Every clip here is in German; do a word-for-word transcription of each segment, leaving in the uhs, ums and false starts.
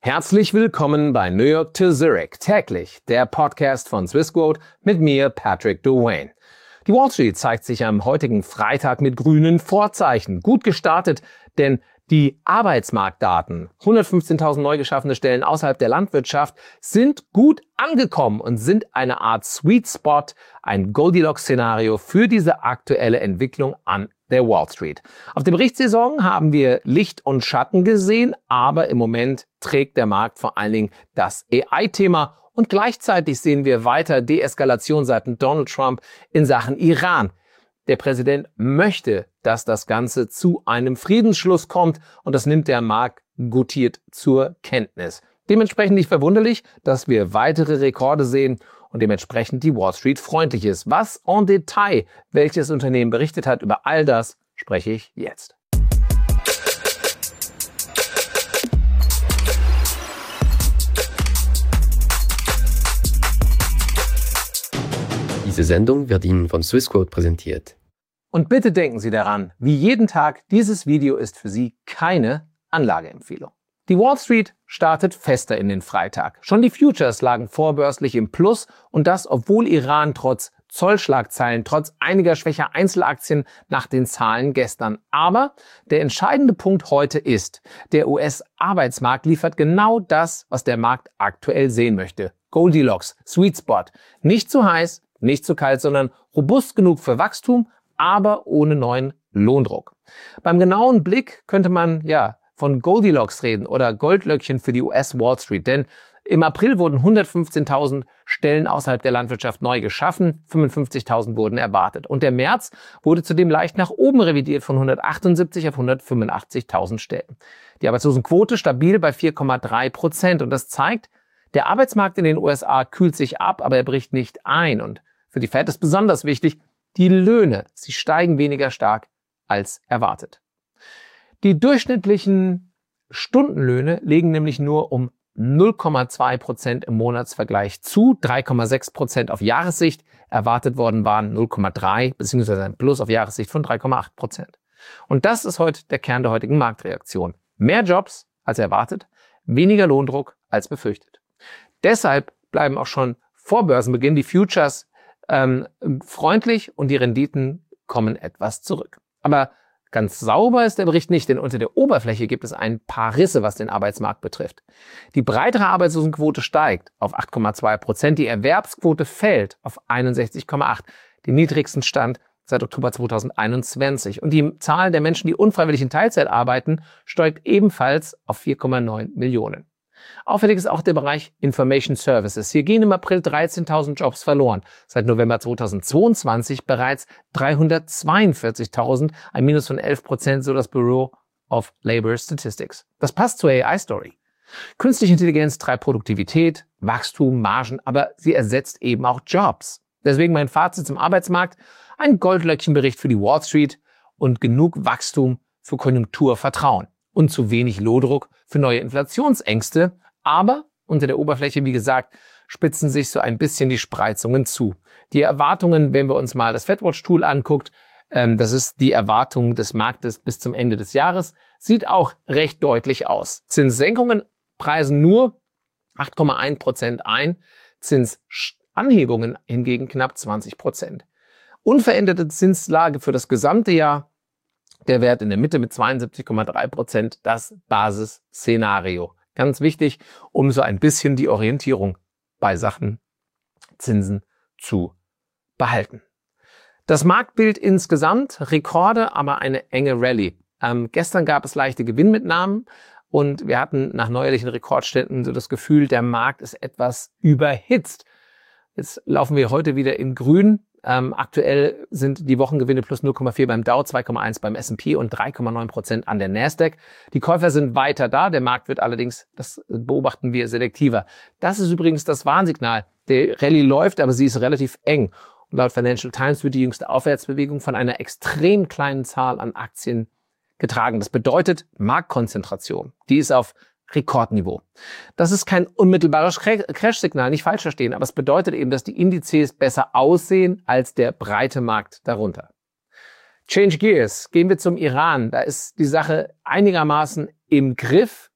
Herzlich willkommen bei New York to Zurich täglich, der Podcast von Swissquote mit mir, Patrick Drouin. Die Wall Street zeigt sich am heutigen Freitag mit grünen Vorzeichen. Gut gestartet, denn die Arbeitsmarktdaten, hundertfünfzehntausend neu geschaffene Stellen außerhalb der Landwirtschaft, sind gut angekommen und sind eine Art Sweet Spot, ein Goldilocks-Szenario für diese aktuelle Entwicklung an der Wall Street. Auf der Berichtssaison haben wir Licht und Schatten gesehen, aber im Moment trägt der Markt vor allen Dingen das A I-Thema und gleichzeitig sehen wir weiter Deeskalation seitens Donald Trump in Sachen Iran. Der Präsident möchte, dass das Ganze zu einem Friedensschluss kommt und das nimmt der Markt gutiert zur Kenntnis. Dementsprechend nicht verwunderlich, dass wir weitere Rekorde sehen und dementsprechend die Wall Street freundlich ist. Was en Detail welches Unternehmen berichtet hat, über all das spreche ich jetzt. Diese Sendung wird Ihnen von Swissquote präsentiert. Und bitte denken Sie daran, wie jeden Tag, dieses Video ist für Sie keine Anlageempfehlung. Die Wall Street startet fester in den Freitag. Schon die Futures lagen vorbörslich im Plus und das, obwohl Iran trotz Zollschlagzeilen, trotz einiger schwächer Einzelaktien nach den Zahlen gestern. Aber der entscheidende Punkt heute ist, der U S-Arbeitsmarkt liefert genau das, was der Markt aktuell sehen möchte. Goldilocks, Sweet Spot. Nicht zu heiß, nicht zu kalt, sondern robust genug für Wachstum, aber ohne neuen Lohndruck. Beim genauen Blick könnte man ja von Goldilocks reden oder Goldlöckchen für die U S-Wall Street, denn im April wurden hundertfünfzehntausend Stellen außerhalb der Landwirtschaft neu geschaffen, fünfundfünfzigtausend wurden erwartet. Und der März wurde zudem leicht nach oben revidiert von hundertachtundsiebzig auf hundertfünfundachtzigtausend Stellen. Die Arbeitslosenquote stabil bei vier Komma drei Prozent und das zeigt, der Arbeitsmarkt in den U S A kühlt sich ab, aber er bricht nicht ein. Und für die Fed ist besonders wichtig, die Löhne, sie steigen weniger stark als erwartet. Die durchschnittlichen Stundenlöhne legen nämlich nur um null Komma zwei Prozent im Monatsvergleich zu, drei Komma sechs Prozent auf Jahressicht. Erwartet worden waren null Komma drei beziehungsweise ein Plus auf Jahressicht von drei Komma acht Prozent. Und das ist heute der Kern der heutigen Marktreaktion. Mehr Jobs als erwartet, weniger Lohndruck als befürchtet. Deshalb bleiben auch schon vor Börsenbeginn die Futures ähm, freundlich und die Renditen kommen etwas zurück. Aber ganz sauber ist der Bericht nicht, denn unter der Oberfläche gibt es ein paar Risse, was den Arbeitsmarkt betrifft. Die breitere Arbeitslosenquote steigt auf acht Komma zwei Prozent, die Erwerbsquote fällt auf einundsechzig Komma acht, den niedrigsten Stand seit Oktober zweitausendeinundzwanzig. Und die Zahl der Menschen, die unfreiwillig in Teilzeit arbeiten, steigt ebenfalls auf vier Komma neun Millionen. Auffällig ist auch der Bereich Information Services. Hier gehen im April dreizehntausend Jobs verloren. Seit November zweitausendzweiundzwanzig bereits dreihundertzweiundvierzigtausend, ein Minus von elf Prozent, so das Bureau of Labor Statistics. Das passt zur A I-Story. Künstliche Intelligenz treibt Produktivität, Wachstum, Margen, aber sie ersetzt eben auch Jobs. Deswegen mein Fazit zum Arbeitsmarkt: ein Goldlöckchenbericht für die Wall Street und genug Wachstum für Konjunkturvertrauen. Und zu wenig Lohndruck für neue Inflationsängste. Aber unter der Oberfläche, wie gesagt, spitzen sich so ein bisschen die Spreizungen zu. Die Erwartungen, wenn wir uns mal das FedWatch-Tool anguckt, ähm, das ist die Erwartung des Marktes bis zum Ende des Jahres, sieht auch recht deutlich aus. Zinssenkungen preisen nur acht Komma eins Prozent ein, Zinsanhebungen hingegen knapp zwanzig Prozent. Unveränderte Zinslage für das gesamte Jahr, der Wert in der Mitte mit zweiundsiebzig Komma drei Prozent, das Basisszenario. Ganz wichtig, um so ein bisschen die Orientierung bei Sachen Zinsen zu behalten. Das Marktbild insgesamt, Rekorde, aber eine enge Rallye. Ähm, gestern gab es leichte Gewinnmitnahmen und wir hatten nach neuerlichen Rekordständen so das Gefühl, der Markt ist etwas überhitzt. Jetzt laufen wir heute wieder in grün. Ähm, aktuell sind die Wochengewinne plus null Komma vier beim Dow, zwei Komma eins beim S und P und drei Komma neun Prozent an der Nasdaq. Die Käufer sind weiter da, der Markt wird allerdings, das beobachten wir, selektiver. Das ist übrigens das Warnsignal. Der Rallye läuft, aber sie ist relativ eng. Und laut Financial Times wird die jüngste Aufwärtsbewegung von einer extrem kleinen Zahl an Aktien getragen. Das bedeutet Marktkonzentration. Die ist auf Rekordniveau. Das ist kein unmittelbares Crash-Signal, nicht falsch verstehen, aber es bedeutet eben, dass die Indizes besser aussehen als der breite Markt darunter. Change Gears, gehen wir zum Iran. Da ist die Sache einigermaßen im Griff.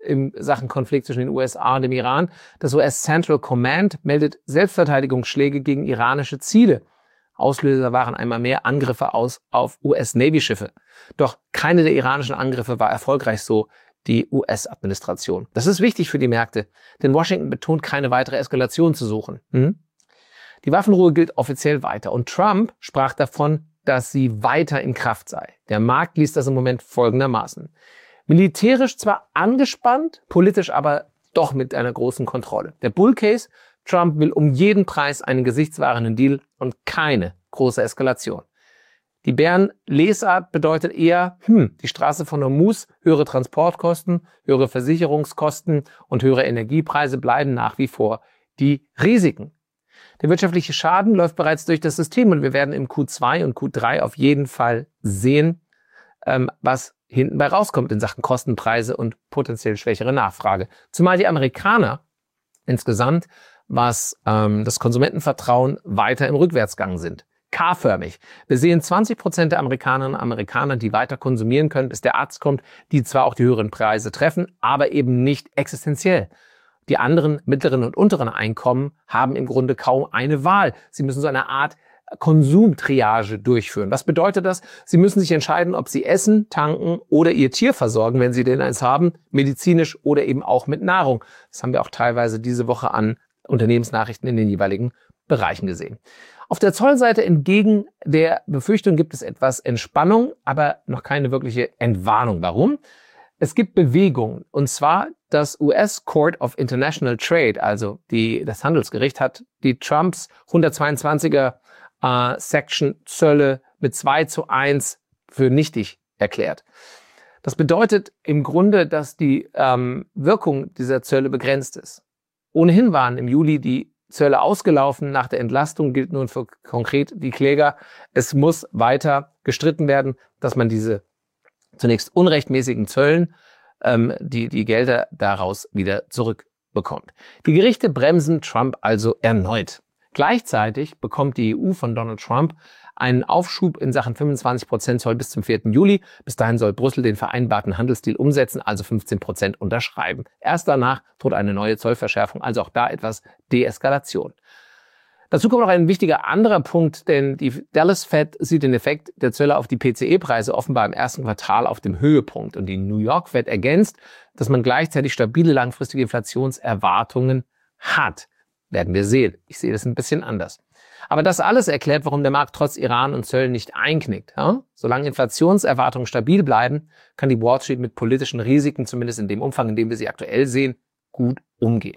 in Sachen Konflikt zwischen den U S A und dem Iran. Das U S Central Command meldet Selbstverteidigungsschläge gegen iranische Ziele. Auslöser waren einmal mehr Angriffe aus auf U S-Navy-Schiffe. Doch keine der iranischen Angriffe war erfolgreich, so die U S-Administration. Das ist wichtig für die Märkte, denn Washington betont, keine weitere Eskalation zu suchen. Hm? Die Waffenruhe gilt offiziell weiter und Trump sprach davon, dass sie weiter in Kraft sei. Der Markt liest das im Moment folgendermaßen. Militärisch zwar angespannt, politisch aber doch mit einer großen Kontrolle. Der Bullcase: Trump will um jeden Preis einen gesichtswahrenden Deal und keine große Eskalation. Die Bären-Lesart bedeutet eher, hm, die Straße von Hormuz, höhere Transportkosten, höhere Versicherungskosten und höhere Energiepreise bleiben nach wie vor die Risiken. Der wirtschaftliche Schaden läuft bereits durch das System und wir werden im Q zwei und Q drei auf jeden Fall sehen, ähm, was hinten bei rauskommt in Sachen Kostenpreise und potenziell schwächere Nachfrage. Zumal die Amerikaner insgesamt, was ähm, das Konsumentenvertrauen, weiter im Rückwärtsgang sind. K-förmig. Wir sehen zwanzig Prozent der Amerikanerinnen und Amerikaner, die weiter konsumieren können, bis der Arzt kommt, die zwar auch die höheren Preise treffen, aber eben nicht existenziell. Die anderen mittleren und unteren Einkommen haben im Grunde kaum eine Wahl. Sie müssen so eine Art Konsumtriage durchführen. Was bedeutet das? Sie müssen sich entscheiden, ob Sie essen, tanken oder Ihr Tier versorgen, wenn Sie denn eins haben, medizinisch oder eben auch mit Nahrung. Das haben wir auch teilweise diese Woche an Unternehmensnachrichten in den jeweiligen Bereichen gesehen. Auf der Zollseite entgegen der Befürchtung gibt es etwas Entspannung, aber noch keine wirkliche Entwarnung. Warum? Es gibt Bewegung, und zwar das U S Court of International Trade, also die, das Handelsgericht, hat die Trumps hundertzweiundzwanziger äh, Section Zölle mit zwei zu eins für nichtig erklärt. Das bedeutet im Grunde, dass die ähm, Wirkung dieser Zölle begrenzt ist. Ohnehin waren im Juli die Zölle ausgelaufen. Nach der Entlastung gilt nun für konkret die Kläger, es muss weiter gestritten werden, dass man diese zunächst unrechtmäßigen Zöllen, ähm, die, die Gelder daraus wieder zurückbekommt. Die Gerichte bremsen Trump also erneut. Gleichzeitig bekommt die E U von Donald Trump einen Aufschub in Sachen fünfundzwanzig Prozent Zoll bis zum vierten Juli. Bis dahin soll Brüssel den vereinbarten Handelsdeal umsetzen, also fünfzehn Prozent unterschreiben. Erst danach droht eine neue Zollverschärfung, also auch da etwas Deeskalation. Dazu kommt noch ein wichtiger anderer Punkt, denn die Dallas Fed sieht den Effekt der Zölle auf die P C E-Preise offenbar im ersten Quartal auf dem Höhepunkt. Und die New York Fed ergänzt, dass man gleichzeitig stabile langfristige Inflationserwartungen hat. Werden wir sehen. Ich sehe das ein bisschen anders. Aber das alles erklärt, warum der Markt trotz Iran und Zöllen nicht einknickt. Ja? Solange Inflationserwartungen stabil bleiben, kann die Wall Street mit politischen Risiken, zumindest in dem Umfang, in dem wir sie aktuell sehen, gut umgehen.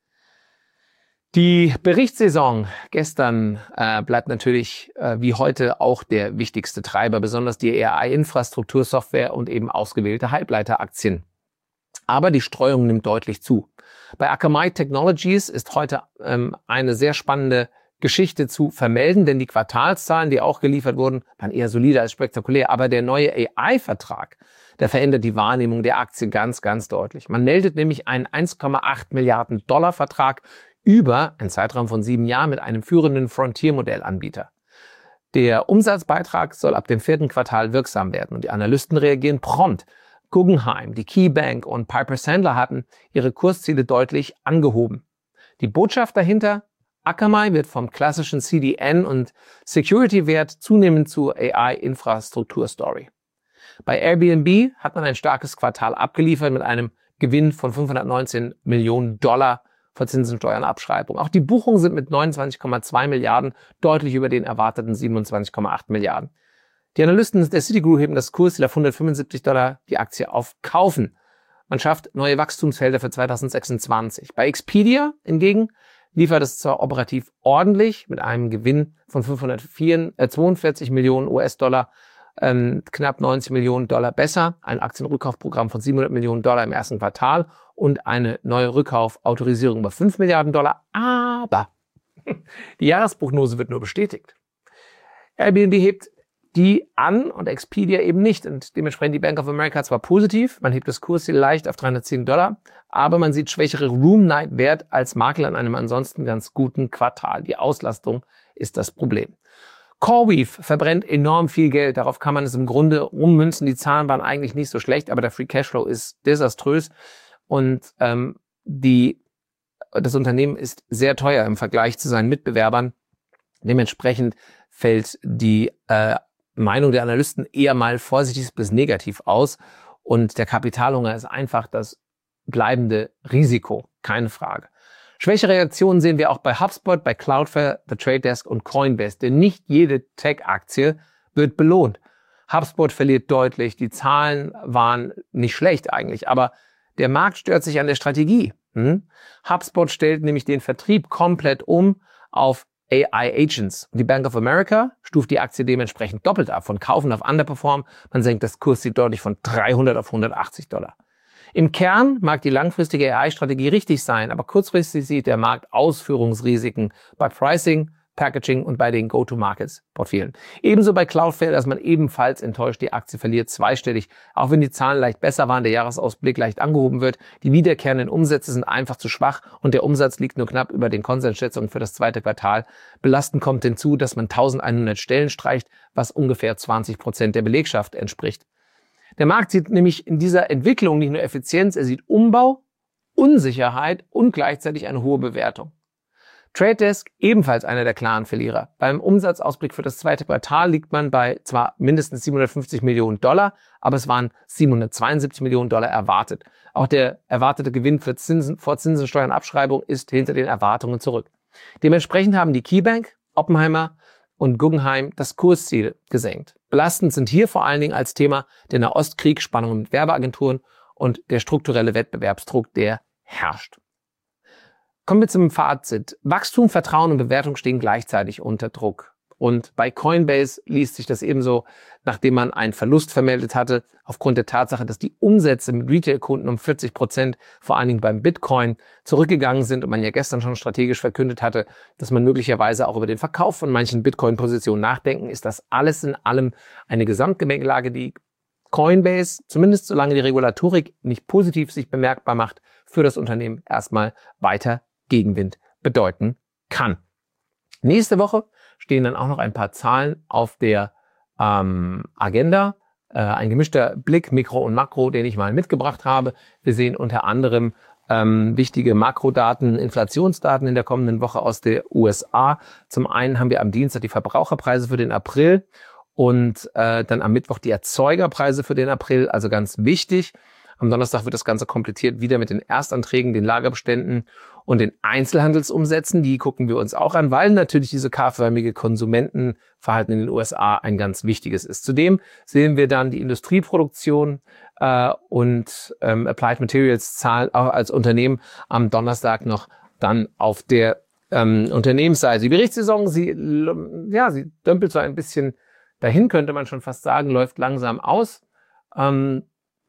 Die Berichtssaison gestern äh, bleibt natürlich äh, wie heute auch der wichtigste Treiber, besonders die A I-Infrastruktursoftware und eben ausgewählte Halbleiteraktien. Aber die Streuung nimmt deutlich zu. Bei Akamai Technologies ist heute ähm, eine sehr spannende Geschichte zu vermelden, denn die Quartalszahlen, die auch geliefert wurden, waren eher solide als spektakulär. Aber der neue A I-Vertrag, der verändert die Wahrnehmung der Aktie ganz, ganz deutlich. Man meldet nämlich einen eins Komma acht Milliarden Dollar Vertrag über einen Zeitraum von sieben Jahren mit einem führenden Frontier-Modellanbieter. Der Umsatzbeitrag soll ab dem vierten Quartal wirksam werden und die Analysten reagieren prompt. Guggenheim, die KeyBank und Piper Sandler hatten ihre Kursziele deutlich angehoben. Die Botschaft dahinter: Akamai wird vom klassischen C D N und Security-Wert zunehmend zur A I-Infrastruktur-Story. Bei Airbnb hat man ein starkes Quartal abgeliefert mit einem Gewinn von fünfhundertneunzehn Millionen Dollar vor Zinsen, Steuern, Abschreibung. Auch die Buchungen sind mit neunundzwanzig Komma zwei Milliarden deutlich über den erwarteten siebenundzwanzig Komma acht Milliarden. Die Analysten der Citigroup heben das Kursziel auf hundertfünfundsiebzig Dollar die Aktie auf Kaufen. Man schafft neue Wachstumsfelder für zweitausendsechsundzwanzig. Bei Expedia hingegen liefert es zwar operativ ordentlich mit einem Gewinn von fünfhundertzweiundvierzig Millionen U S-Dollar, ähm, knapp neunzig Millionen Dollar besser, ein Aktienrückkaufprogramm von siebenhundert Millionen Dollar im ersten Quartal und eine neue Rückkaufautorisierung über fünf Milliarden Dollar. Aber die Jahresprognose wird nur bestätigt. Airbnb hebt die an und Expedia eben nicht. Und dementsprechend die Bank of America zwar positiv, man hebt das Kursziel leicht auf dreihundertzehn Dollar, aber man sieht schwächere Room-Night-Wert als Makler an einem ansonsten ganz guten Quartal. Die Auslastung ist das Problem. CoreWeave verbrennt enorm viel Geld, darauf kann man es im Grunde ummünzen. Die Zahlen waren eigentlich nicht so schlecht, aber der Free Cashflow ist desaströs. und ähm, die, das Unternehmen ist sehr teuer im Vergleich zu seinen Mitbewerbern. Dementsprechend fällt die äh, Meinung der Analysten eher mal vorsichtig bis negativ aus und der Kapitalhunger ist einfach das bleibende Risiko, keine Frage. Schwächere Reaktionen sehen wir auch bei HubSpot, bei Cloudflare, The Trade Desk und Coinbase, denn nicht jede Tech-Aktie wird belohnt. HubSpot verliert deutlich, die Zahlen waren nicht schlecht eigentlich, aber der Markt stört sich an der Strategie. Hm? HubSpot stellt nämlich den Vertrieb komplett um auf A I-Agents. Die Bank of America stuft die Aktie dementsprechend doppelt ab, von Kaufen auf Underperform. Man senkt das Kursziel deutlich von dreihundert auf hundertachtzig Dollar. Im Kern mag die langfristige A I-Strategie richtig sein, aber kurzfristig sieht der Markt Ausführungsrisiken bei Pricing, Packaging und bei den Go-to-Markets-Profilen. Ebenso bei Cloudflare, dass man ebenfalls enttäuscht, die Aktie verliert zweistellig, auch wenn die Zahlen leicht besser waren, der Jahresausblick leicht angehoben wird. Die wiederkehrenden Umsätze sind einfach zu schwach und der Umsatz liegt nur knapp über den Konsensschätzungen für das zweite Quartal. Belastend kommt hinzu, dass man eintausendeinhundert Stellen streicht, was ungefähr zwanzig Prozent der Belegschaft entspricht. Der Markt sieht nämlich in dieser Entwicklung nicht nur Effizienz, er sieht Umbau, Unsicherheit und gleichzeitig eine hohe Bewertung. Trade Desk ebenfalls einer der klaren Verlierer. Beim Umsatzausblick für das zweite Quartal liegt man bei zwar mindestens siebenhundertfünfzig Millionen Dollar, aber es waren siebenhundertzweiundsiebzig Millionen Dollar erwartet. Auch der erwartete Gewinn für Zinsen, vor Zinsen, Steuern und Abschreibung ist hinter den Erwartungen zurück. Dementsprechend haben die KeyBank, Oppenheimer und Guggenheim das Kursziel gesenkt. Belastend sind hier vor allen Dingen als Thema der Nahostkrieg, Spannungen mit Werbeagenturen und der strukturelle Wettbewerbsdruck, der herrscht. Kommen wir zum Fazit. Wachstum, Vertrauen und Bewertung stehen gleichzeitig unter Druck. Und bei Coinbase liest sich das ebenso, nachdem man einen Verlust vermeldet hatte, aufgrund der Tatsache, dass die Umsätze mit Retail-Kunden um vierzig Prozent, vor allen Dingen beim Bitcoin, zurückgegangen sind und man ja gestern schon strategisch verkündet hatte, dass man möglicherweise auch über den Verkauf von manchen Bitcoin-Positionen nachdenken, ist das alles in allem eine Gesamtgemengelage, die Coinbase, zumindest solange die Regulatorik nicht positiv sich bemerkbar macht, für das Unternehmen erstmal weiter Gegenwind bedeuten kann. Nächste Woche stehen dann auch noch ein paar Zahlen auf der ähm, Agenda. Äh, ein gemischter Blick, Mikro und Makro, den ich mal mitgebracht habe. Wir sehen unter anderem ähm, wichtige Makrodaten, Inflationsdaten in der kommenden Woche aus der U S A. Zum einen haben wir am Dienstag die Verbraucherpreise für den April und äh, dann am Mittwoch die Erzeugerpreise für den April, also ganz wichtig. Am Donnerstag wird das Ganze komplettiert wieder mit den Erstanträgen, den Lagerbeständen und den Einzelhandelsumsätzen. Die gucken wir uns auch an, weil natürlich diese K-förmige Konsumentenverhalten in den U S A ein ganz wichtiges ist. Zudem sehen wir dann die Industrieproduktion äh, und ähm, Applied Materials Zahlen auch als Unternehmen am Donnerstag noch dann auf der ähm, Unternehmensseite. Die Berichtssaison, sie, ja, sie dümpelt so ein bisschen dahin, könnte man schon fast sagen, läuft langsam aus. Ähm,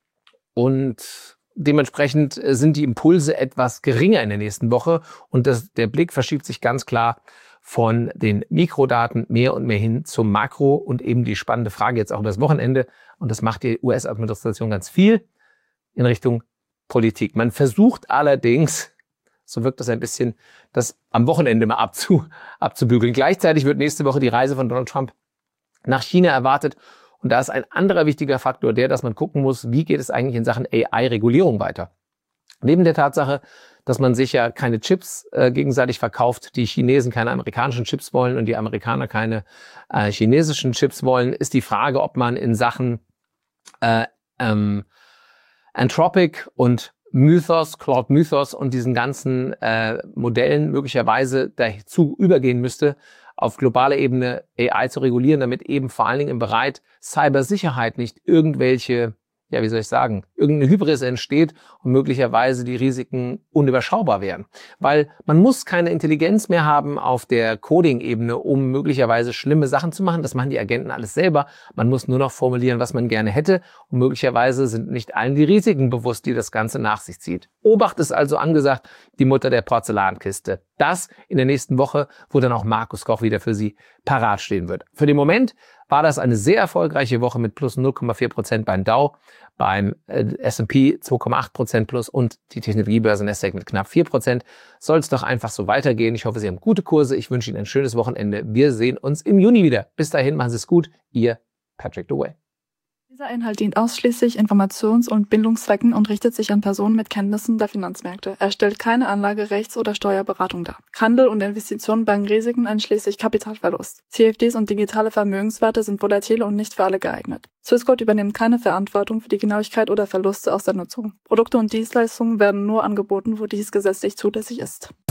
Und dementsprechend sind die Impulse etwas geringer in der nächsten Woche und das, der Blick verschiebt sich ganz klar von den Mikrodaten mehr und mehr hin zum Makro und eben die spannende Frage jetzt auch über das Wochenende, und das macht die U S-Administration ganz viel, in Richtung Politik. Man versucht allerdings, so wirkt das ein bisschen, das am Wochenende mal abzu, abzubügeln. Gleichzeitig wird nächste Woche die Reise von Donald Trump nach China erwartet. Und da ist ein anderer wichtiger Faktor der, dass man gucken muss, wie geht es eigentlich in Sachen A I-Regulierung weiter. Neben der Tatsache, dass man sich ja keine Chips äh, gegenseitig verkauft, die Chinesen keine amerikanischen Chips wollen und die Amerikaner keine äh, chinesischen Chips wollen, ist die Frage, ob man in Sachen äh, ähm, Anthropic und Mythos, Claude Mythos und diesen ganzen äh, Modellen möglicherweise dazu übergehen müsste, auf globaler Ebene A I zu regulieren, damit eben vor allen Dingen im Bereich Cybersicherheit nicht irgendwelche, ja, wie soll ich sagen, irgendeine Hybris entsteht und möglicherweise die Risiken unüberschaubar werden. Weil man muss keine Intelligenz mehr haben auf der Coding-Ebene, um möglicherweise schlimme Sachen zu machen. Das machen die Agenten alles selber. Man muss nur noch formulieren, was man gerne hätte. Und möglicherweise sind nicht allen die Risiken bewusst, die das Ganze nach sich zieht. Obacht ist also angesagt, die Mutter der Porzellankiste. Das in der nächsten Woche, wo dann auch Markus Koch wieder für Sie parat stehen wird. Für den Moment war das eine sehr erfolgreiche Woche mit plus null Komma vier Prozent beim Dow, beim S und P zwei Komma acht Prozent plus und die Technologiebörse Nasdaq mit knapp vier Prozent. Soll es doch einfach so weitergehen. Ich hoffe, Sie haben gute Kurse. Ich wünsche Ihnen ein schönes Wochenende. Wir sehen uns im Juni wieder. Bis dahin, machen Sie es gut. Ihr Patrick Dewey. Dieser Inhalt dient ausschließlich Informations- und Bildungszwecken und richtet sich an Personen mit Kenntnissen der Finanzmärkte. Er stellt keine Anlage-, Rechts- oder Steuerberatung dar. Handel und Investitionen bergen Risiken einschließlich Kapitalverlust. C F Ds und digitale Vermögenswerte sind volatil und nicht für alle geeignet. Swissquote übernimmt keine Verantwortung für die Genauigkeit oder Verluste aus der Nutzung. Produkte und Dienstleistungen werden nur angeboten, wo dies gesetzlich zulässig ist.